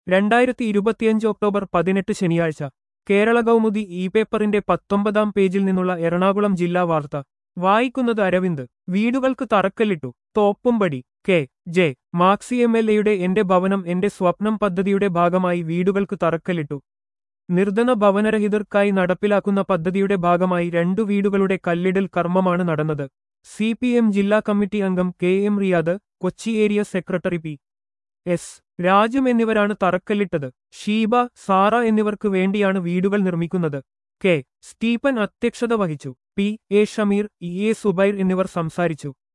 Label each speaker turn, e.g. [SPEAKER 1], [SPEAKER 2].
[SPEAKER 1] 2025 October 18 ശനിയാഴ്ച Kerala Kaumudi E പേപ്പറിന്റെ 19-ാം പേജിൽ നിന്നുള്ള എറണാകുളം ജില്ലാ വാർത്ത വായിക്കുന്നത് അരവിന്ദ്. വീടുകൾക്ക് തറക്കല്ലിട്ടു. തോപ്പുംപടി കെ ജെ മാക്സി എംഎൽഎയുടെ എന്റെ ഭവനം എന്റെ സ്വപ്നം പദ്ധതിയുടെ ഭാഗമായി വീടുകൾക്ക് തറക്കല്ലിട്ടു. നിർധന ഭവനരഹിതർക്കായി നടപ്പിലാക്കുന്ന പദ്ധതിയുടെ ഭാഗമായി 2 വീടുകളുടെ കല്ലിടൽ കർമ്മമാണ് നടന്നത്. CPM ജില്ലാ കമ്മിറ്റി അംഗം KM Riyad, Kochi area secretary PS രാജും എന്നിവരാണ് തറക്കല്ലിട്ടത്. ഷീബ, സാറ എന്നിവർക്ക് വേണ്ടിയാണ് വീടുകൾ നിർമ്മിക്കുന്നത്. കെ സ്റ്റീഫൻ അധ്യക്ഷത വഹിച്ചു. PA ഷമീർ, EA സുബൈർ എന്നിവർ സംസാരിച്ചു.